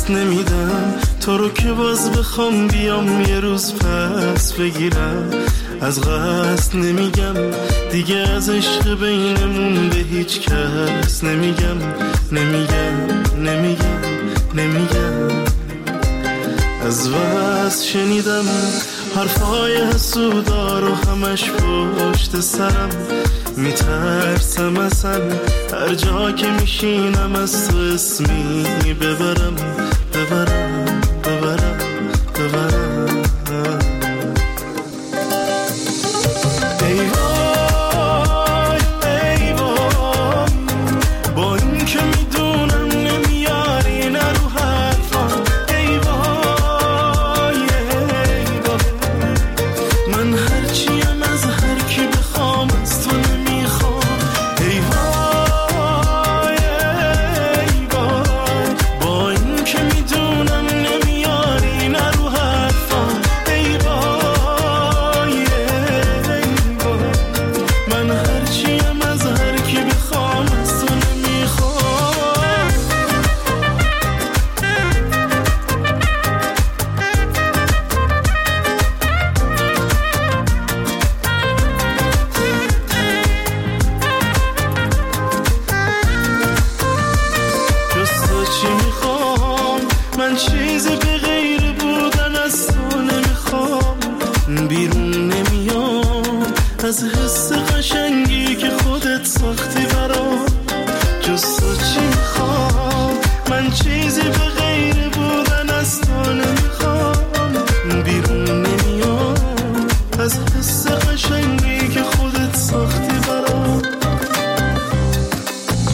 دست نمیدم تو رو که باز بخوام بیام یه روز پس بگیرم. از قصد نمیگم دیگه از عشق بینمون به هیچ کس نمیگم از وصل شنیدم حرفای حسودا رو همش پشت سرم. میترسم اصلا هر جا که میشینم از تو اسمی ببرم. ای وای ای وای با این که میدونم نمیاری نه رو حرفم. ای وای ای وای من هرچیم از هر کی بخوام از تو نمیخوام. ای وای ای وای با این که میدونم نمیاری نه رو حرفم. ای وای ای وای من هرچیم از هر کی بخوام از تو نمیخوام. جز تو چی میخوام من چیزی به غیر بودن از تو نمیخوام. بیرون نمیام از حس